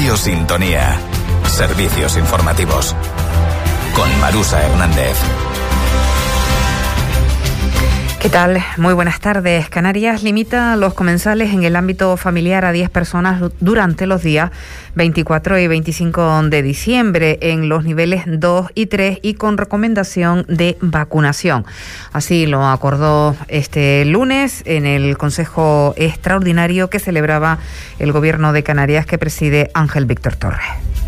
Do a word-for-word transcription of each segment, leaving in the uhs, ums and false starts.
Radio Sintonía. Servicios informativos. Con Marusa Hernández. ¿Qué tal? Muy buenas tardes. Canarias limita los comensales en el ámbito familiar a diez personas durante los días veinticuatro y veinticinco de diciembre en los niveles dos y tres y con recomendación de vacunación. Así lo acordó este lunes en el Consejo Extraordinario que celebraba el Gobierno de Canarias, que preside Ángel Víctor Torres.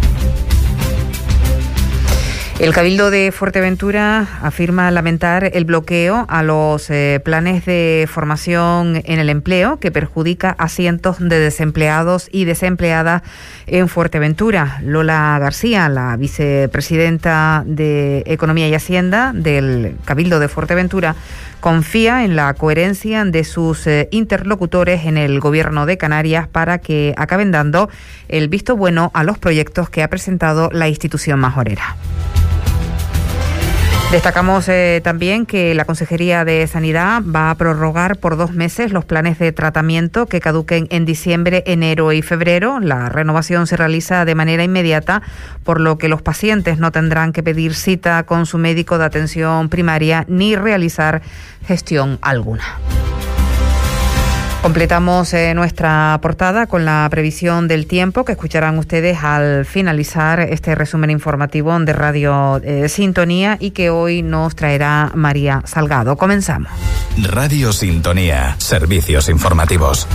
El Cabildo de Fuerteventura afirma lamentar el bloqueo a los eh, planes de formación en el empleo que perjudica a cientos de desempleados y desempleadas en Fuerteventura. Lola García, la vicepresidenta de Economía y Hacienda del Cabildo de Fuerteventura, confía en la coherencia de sus eh, interlocutores en el Gobierno de Canarias para que acaben dando el visto bueno a los proyectos que ha presentado la institución majorera. Destacamos eh, también que la Consejería de Sanidad va a prorrogar por dos meses los planes de tratamiento que caduquen en diciembre, enero y febrero. La renovación se realiza de manera inmediata, por lo que los pacientes no tendrán que pedir cita con su médico de atención primaria ni realizar gestión alguna. Completamos eh, nuestra portada con la previsión del tiempo que escucharán ustedes al finalizar este resumen informativo de Radio eh, Sintonía y que hoy nos traerá María Salgado. Comenzamos. Radio Sintonía. Servicios informativos.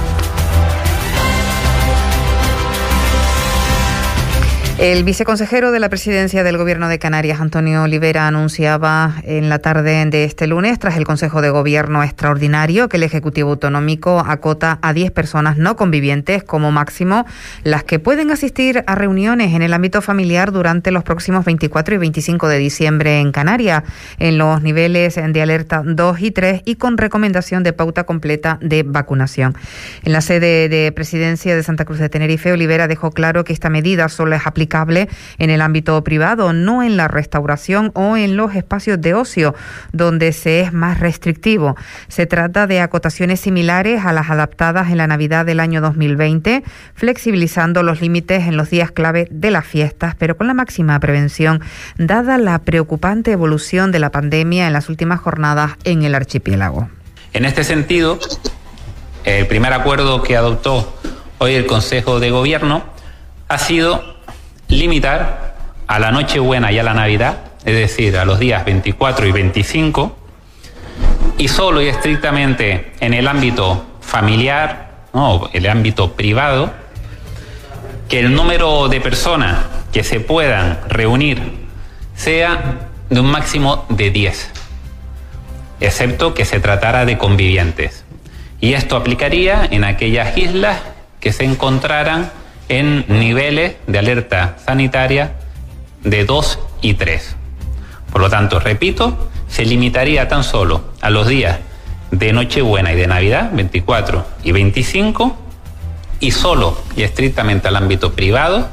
El viceconsejero de la Presidencia del Gobierno de Canarias, Antonio Olivera, anunciaba en la tarde de este lunes, tras el Consejo de Gobierno Extraordinario, que el Ejecutivo Autonómico acota a diez personas no convivientes como máximo las que pueden asistir a reuniones en el ámbito familiar durante los próximos veinticuatro y veinticinco de diciembre en Canarias, en los niveles de alerta dos y tres y con recomendación de pauta completa de vacunación. En la sede de Presidencia de Santa Cruz de Tenerife, Olivera dejó claro que esta medida solo es aplicable en el ámbito privado, no en la restauración o en los espacios de ocio, donde se es más restrictivo. Se trata de acotaciones similares a las adaptadas en la Navidad del año dos mil veinte, flexibilizando los límites en los días clave de las fiestas, pero con la máxima prevención, dada la preocupante evolución de la pandemia en las últimas jornadas en el archipiélago. En este sentido, el primer acuerdo que adoptó hoy el Consejo de Gobierno ha sido limitar a la Nochebuena y a la Navidad, es decir, a los días veinticuatro y veinticinco, y solo y estrictamente en el ámbito familiar, no, el ámbito privado, que el número de personas que se puedan reunir sea de un máximo de diez, excepto que se tratara de convivientes. Y esto aplicaría en aquellas islas que se encontraran en niveles de alerta sanitaria de dos y tres. Por lo tanto, repito, se limitaría tan solo a los días de Nochebuena y de Navidad, veinticuatro y veinticinco, y solo y estrictamente al ámbito privado.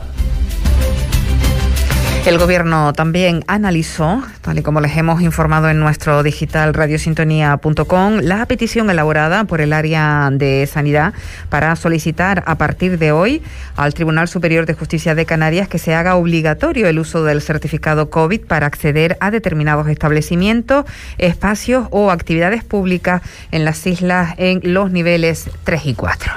El Gobierno también analizó, tal y como les hemos informado en nuestro digital radiosintonía punto com, la petición elaborada por el área de Sanidad para solicitar a partir de hoy al Tribunal Superior de Justicia de Canarias que se haga obligatorio el uso del certificado COVID para acceder a determinados establecimientos, espacios o actividades públicas en las islas en los niveles tres y cuatro.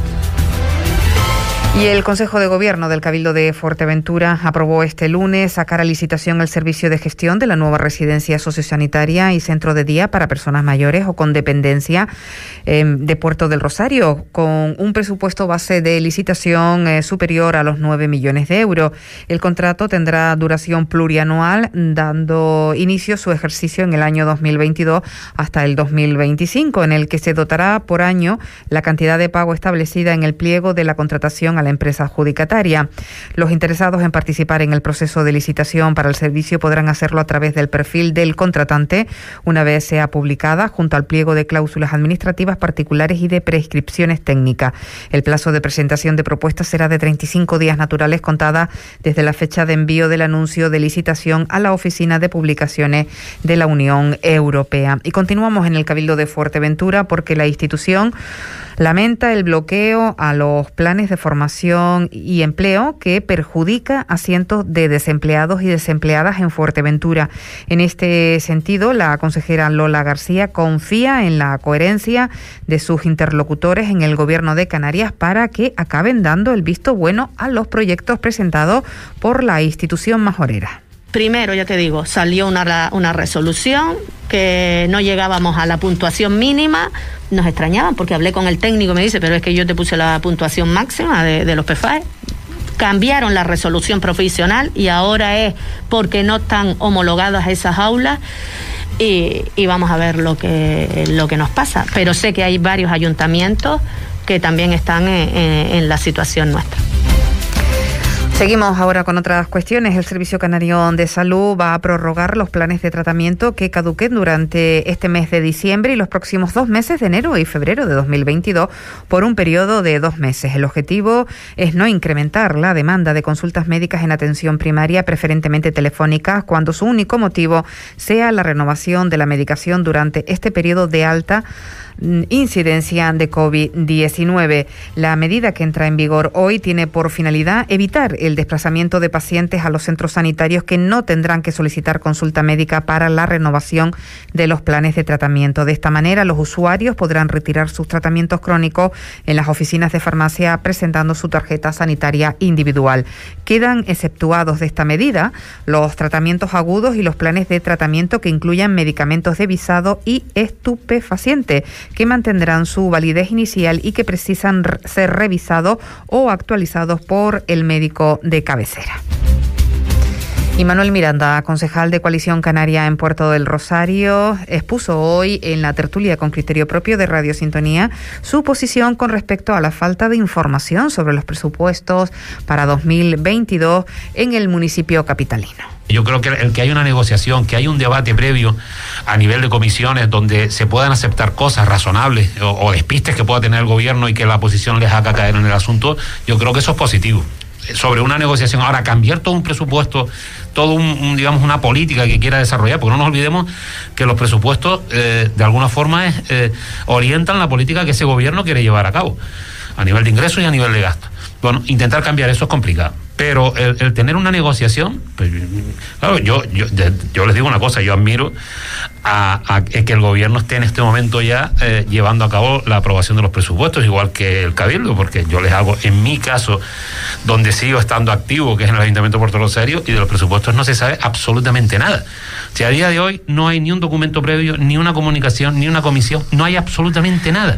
Y el Consejo de Gobierno del Cabildo de Fuerteventura aprobó este lunes sacar a licitación el servicio de gestión de la nueva residencia sociosanitaria y centro de día para personas mayores o con dependencia eh, de Puerto del Rosario, con un presupuesto base de licitación eh, superior a los nueve millones de euros. El contrato tendrá duración plurianual, dando inicio su ejercicio en el año dos mil veintidós hasta el dos mil veinticinco, en el que se dotará por año la cantidad de pago establecida en el pliego de la contratación a la empresa adjudicataria. Los interesados en participar en el proceso de licitación para el servicio podrán hacerlo a través del perfil del contratante una vez sea publicada, junto al pliego de cláusulas administrativas particulares y de prescripciones técnicas. El plazo de presentación de propuestas será de treinta y cinco días naturales contadas desde la fecha de envío del anuncio de licitación a la Oficina de Publicaciones de la Unión Europea. Y continuamos en el Cabildo de Fuerteventura porque la institución lamenta el bloqueo a los planes de formación formación y empleo que perjudica a cientos de desempleados y desempleadas en Fuerteventura. En este sentido, la consejera Lola García confía en la coherencia de sus interlocutores en el Gobierno de Canarias para que acaben dando el visto bueno a los proyectos presentados por la institución majorera. Primero, ya te digo, salió una, una resolución que no llegábamos a la puntuación mínima. Nos extrañaban porque hablé con el técnico y me dice, pero es que yo te puse la puntuación máxima de, de los P F A E. Cambiaron la resolución provisional y ahora es porque no están homologadas esas aulas y, y vamos a ver lo que, lo que nos pasa. Pero sé que hay varios ayuntamientos que también están en, en, en la situación nuestra. Seguimos ahora con otras cuestiones. El Servicio Canario de Salud va a prorrogar los planes de tratamiento que caduquen durante este mes de diciembre y los próximos dos meses de enero y febrero de dos mil veintidós por un periodo de dos meses. El objetivo es no incrementar la demanda de consultas médicas en atención primaria, preferentemente telefónicas, cuando su único motivo sea la renovación de la medicación durante este periodo de alta incidencia de COVID diecinueve. La medida que entra en vigor hoy tiene por finalidad evitar el desplazamiento de pacientes a los centros sanitarios que no tendrán que solicitar consulta médica para la renovación de los planes de tratamiento. De esta manera, los usuarios podrán retirar sus tratamientos crónicos en las oficinas de farmacia presentando su tarjeta sanitaria individual. Quedan exceptuados de esta medida los tratamientos agudos y los planes de tratamiento que incluyan medicamentos de visado y estupefacientes, que mantendrán su validez inicial y que precisan ser revisados o actualizados por el médico de cabecera. Y Manuel Miranda, concejal de Coalición Canaria en Puerto del Rosario, expuso hoy en la tertulia con criterio propio de Radio Sintonía su posición con respecto a la falta de información sobre los presupuestos para dos mil veintidós en el municipio capitalino. Yo creo que el que haya una negociación, que haya un debate previo a nivel de comisiones donde se puedan aceptar cosas razonables o, o despistes que pueda tener el gobierno y que la oposición les haga caer en el asunto, yo creo que eso es positivo. Sobre una negociación, ahora cambiar todo un presupuesto, todo un, un digamos una política que quiera desarrollar, porque no nos olvidemos que los presupuestos eh, de alguna forma es, eh, orientan la política que ese gobierno quiere llevar a cabo, a nivel de ingresos y a nivel de gasto. Bueno, intentar cambiar eso es complicado. Pero el, el tener una negociación, pues, claro, yo, yo, yo les digo una cosa, yo admiro a, a que el gobierno esté en este momento ya eh, llevando a cabo la aprobación de los presupuestos, igual que el Cabildo, porque yo les hago, en mi caso, donde sigo estando activo, que es en el Ayuntamiento de Puerto Rosario, y de los presupuestos no se sabe absolutamente nada. O sea, a día de hoy no hay ni un documento previo, ni una comunicación, ni una comisión, no hay absolutamente nada.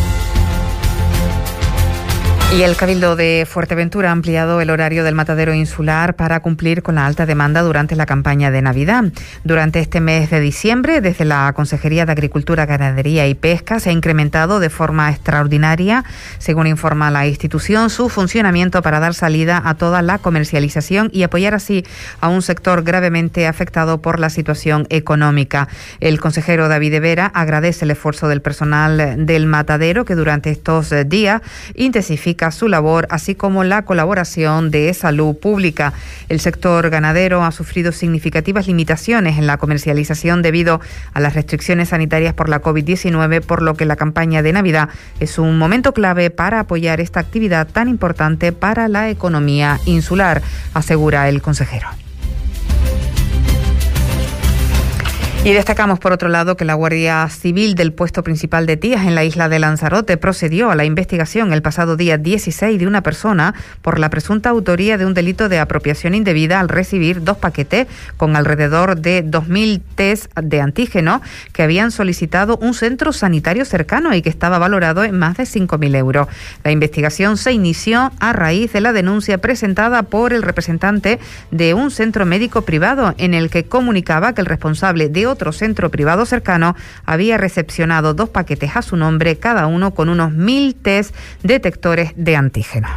Y el Cabildo de Fuerteventura ha ampliado el horario del matadero insular para cumplir con la alta demanda durante la campaña de Navidad. Durante este mes de diciembre, desde la Consejería de Agricultura, Ganadería y Pesca, se ha incrementado de forma extraordinaria, según informa la institución, su funcionamiento para dar salida a toda la comercialización y apoyar así a un sector gravemente afectado por la situación económica. El consejero David Vera agradece el esfuerzo del personal del matadero que durante estos días intensifica su labor, así como la colaboración de salud pública. El sector ganadero ha sufrido significativas limitaciones en la comercialización debido a las restricciones sanitarias por la COVID diecinueve, por lo que la campaña de Navidad es un momento clave para apoyar esta actividad tan importante para la economía insular, asegura el consejero. Y destacamos, por otro lado, que la Guardia Civil del puesto principal de Tías en la isla de Lanzarote procedió a la investigación el pasado día dieciséis de una persona por la presunta autoría de un delito de apropiación indebida al recibir dos paquetes con alrededor de dos mil test de antígeno que habían solicitado un centro sanitario cercano y que estaba valorado en más de cinco mil euros. La investigación se inició a raíz de la denuncia presentada por el representante de un centro médico privado en el que comunicaba que el responsable de otro centro privado cercano había recepcionado dos paquetes a su nombre, cada uno con unos mil test detectores de antígeno.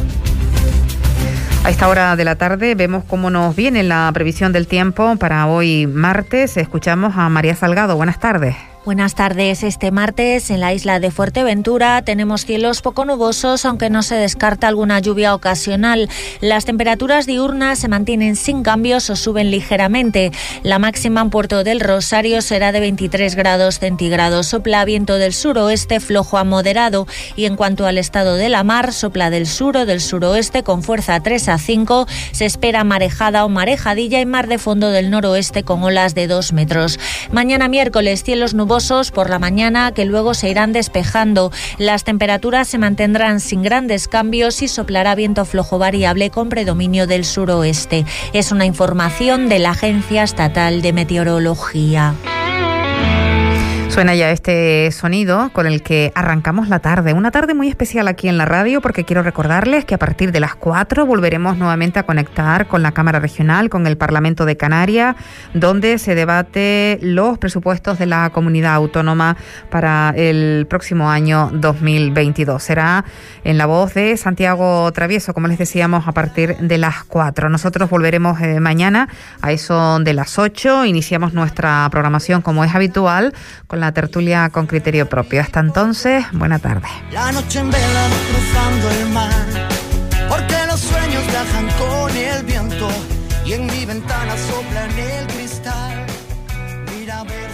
A esta hora de la tarde vemos cómo nos viene la previsión del tiempo para hoy martes. Escuchamos a María Salgado. Buenas tardes. Buenas tardes. Este martes en la isla de Fuerteventura tenemos cielos poco nubosos, aunque no se descarta alguna lluvia ocasional. Las temperaturas diurnas se mantienen sin cambios o suben ligeramente. La máxima en Puerto del Rosario será de veintitrés grados centígrados. Sopla viento del suroeste flojo a moderado, y en cuanto al estado de la mar, sopla del sur o del suroeste con fuerza tres a cinco. Se espera marejada o marejadilla y mar de fondo del noroeste con olas de dos metros. Mañana miércoles, cielos nubosos por la mañana que luego se irán despejando. Las temperaturas se mantendrán sin grandes cambios y soplará viento flojo variable con predominio del suroeste. Es una información de la Agencia Estatal de Meteorología. Suena ya este sonido con el que arrancamos la tarde. Una tarde muy especial aquí en la radio, porque quiero recordarles que a partir de las cuatro volveremos nuevamente a conectar con la Cámara Regional, con el Parlamento de Canarias, donde se debate los presupuestos de la comunidad autónoma para el próximo año dos mil veintidós. Será en la voz de Santiago Travieso, como les decíamos, a partir de las cuatro. Nosotros volveremos eh, mañana a eso de las ocho. Iniciamos nuestra programación como es habitual, con la tertulia con criterio propio. Hasta entonces, buena tarde. La noche en vela cruzando el mar, porque los sueños viajan con el viento y en mi ventana sopla en el cristal. Mira a ver.